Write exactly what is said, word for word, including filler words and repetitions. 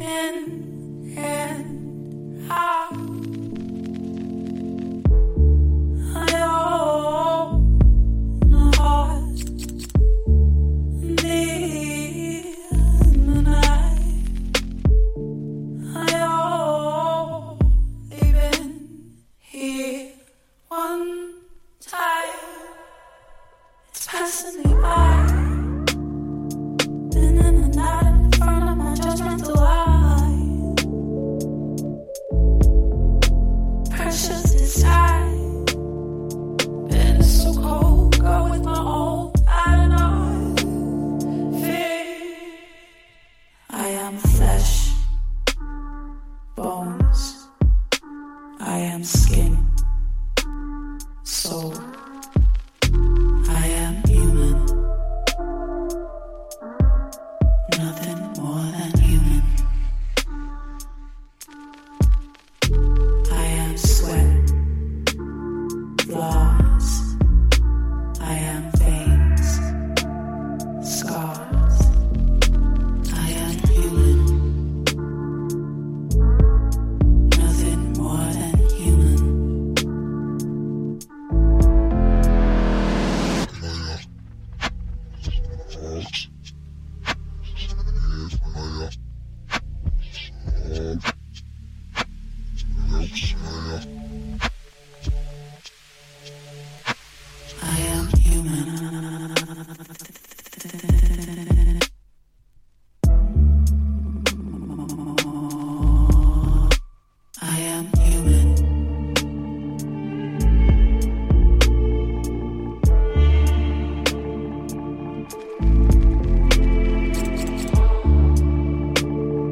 in and out. I own a heart deep in the night. I only been here one time. It's passing me by. Been in and out in front of my judgmental eye. Precious desire. Been so cold, go with my old I don't know. Fear. I am flesh.